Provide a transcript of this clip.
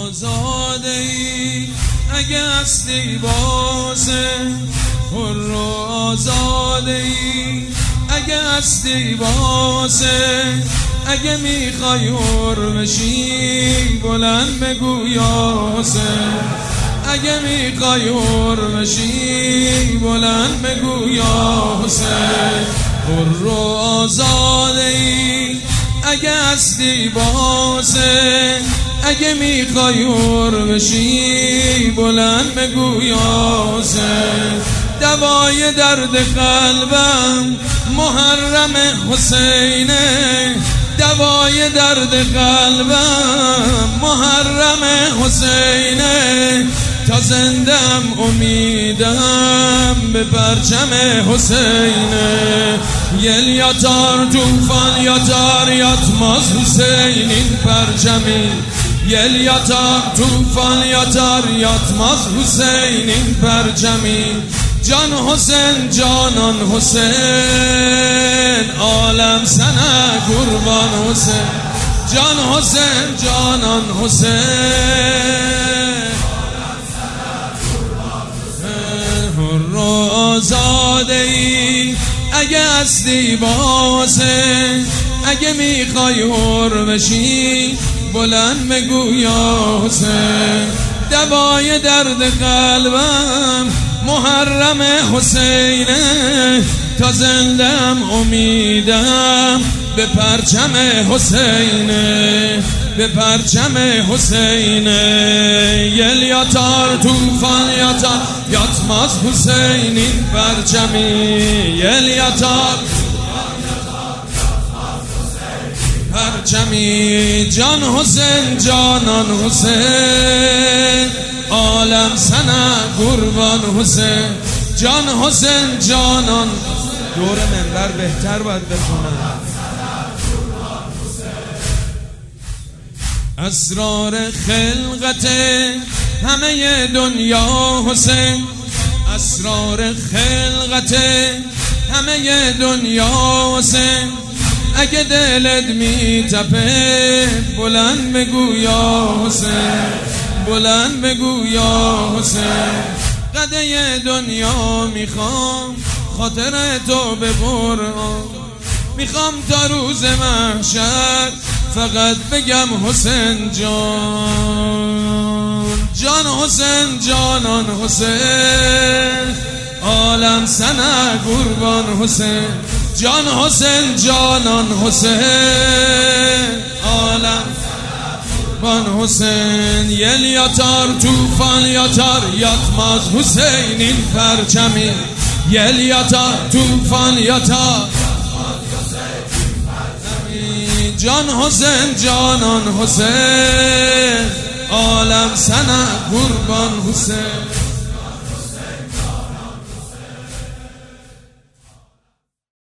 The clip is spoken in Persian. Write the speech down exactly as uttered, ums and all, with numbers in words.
آزاده ای اگه هستی بازه، حر و آزاده ای اگه هستی بازه، اگه میخوای حر بشی بلند بگو یاسه، اگه میخوای حر بشی بلند بگو یاسه. حر و آزاده ای اگه هستی بازه، اگه میخوای حر بشی بلند بگو یاسه. دوای درد قلبم محرم حسینه، دوای درد قلبم محرم حسینه، تا زندم امیدم به پرچم حسینه. یل یاتار توفان یاتار یاتماز حسین این پرچمی، یل یاتار توفان یاتار یاتماز حسین این پرچمی. جان حسین جانان حسین عالم سنه قربان حسین، جان حسین جانان حسین حر و آزاده ای اگه هستی بازه، اگه میخوای حر بشی بلند بگو یاسه. دوای درد قلبم محرم حسینه، تا زندم امیدم به پرچم حسینه، به پرچم حسینه. یل یاتار توفان یاتار یاتماز حسین این پرچمی، یل یاتار پرچمی. جان حسین جانان حسین عالم سنه قربان حسین، جان حسین جانان. دور منبر بهتر باید بخونم. اسرار خلقت همه دنیا حسین، اسرار خلقت همه دنیا حسین. اگه دلت میتپه بلند بگو یا حسین، بلند بگو یا حسین. قده دنیا میخوام خاطر تو ببرم، میخوام تا روز محشر فقط بگم حسین جان، جان حسین جانان حسین عالم سنه قربان حسین، جان حسین جانان حسین عالم قربان حسین. یل یاتار توفان یاتار یاتماز حسین این پرچمی، یل یاتار توفان یاتار جان حسین جانان حسین عالم سنه قربان حسین.